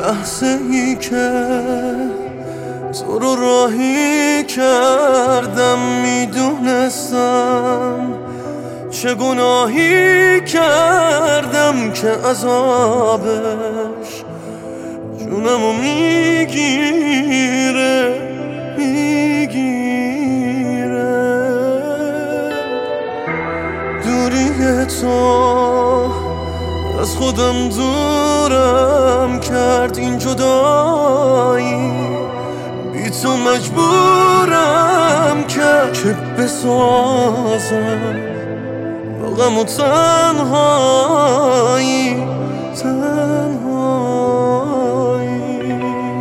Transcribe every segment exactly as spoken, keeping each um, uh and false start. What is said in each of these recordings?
لحظه ای که تو رو راهی کردم میدونستم چه گناهی کردم که عذابش جونمو میگیره میگیره. دوری تو از خودم دورم کرد، این جدایی بی تو مجبورم کرد که بسازم با غم و تنهایی تنهایی.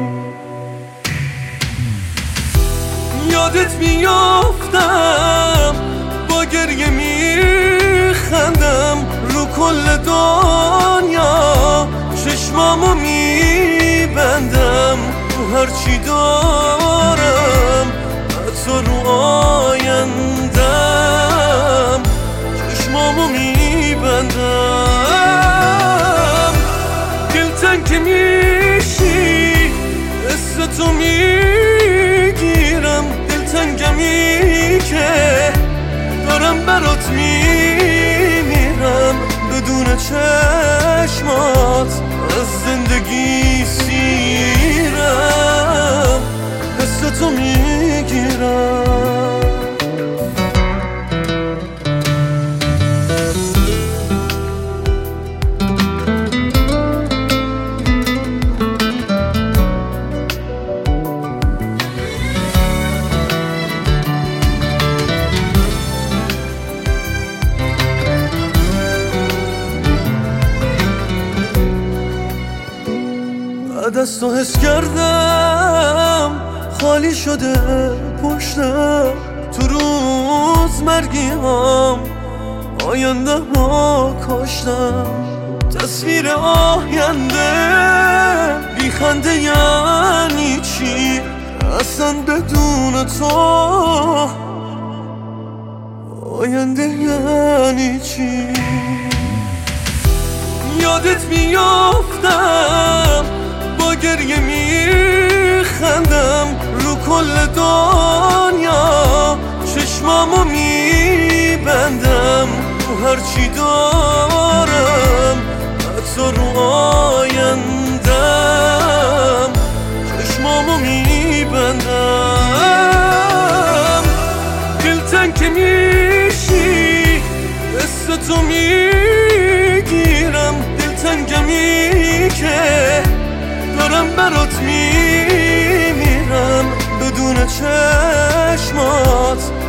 یادت میافتم با گریه میخندم رو کل دنیا، چشمامو میبندم رو هرچی دارم، حتی رو آیندم چشمامو میبندم. دلتنگ که میشی قصه تو میگیرم، دلتنگمی که دارم برات میمیرم، بدون چشمات از زندگی سیرم، حس تو میگیرم. بعد از تو حس کردم خالی شده پشتم، تو روز مرگی هم آینده ها کاشتم. تصویر آینده بی خنده یعنی چی اصلا بدون تو؟ آینده یعنی چی؟ یادت میافتم با گریه میخندم رو کل دنیا، چشمامو میبندم رو هرچی دارم، حتی رو آیندم چشمامو میبندم. دلتنگ که میشی قصه تو میگیرم، دلتنگمی که دارم برات میمیرم، بدون چشمات